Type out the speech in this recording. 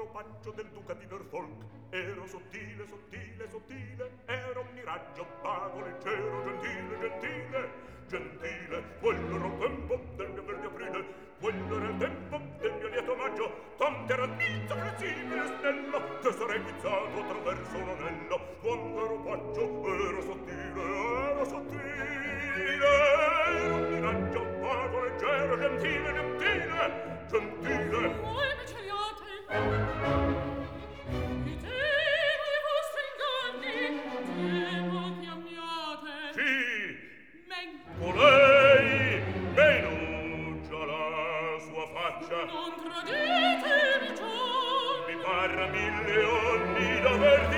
paggio del duca di Norfolk. Ero sottile, sottile, sottile, ero un miraggio vago, leggero, gentile, gentile, gentile. Quello era il tempo del mio verde aprile, quello era il tempo del mio lieto maggio. Tante era il mizzo flessibile snello, che sarei guizzato attraverso un anello. Quando ero paggio, ero sottile, ero sottile, ero un miraggio vago, leggero, gentile, gentile, gentile. Voi mi celiate, i temo i vostri inganni, temo che ammiate. Sì, Men, colei menuccia la sua faccia. non traditemi già, Mi parra mille onni d'aver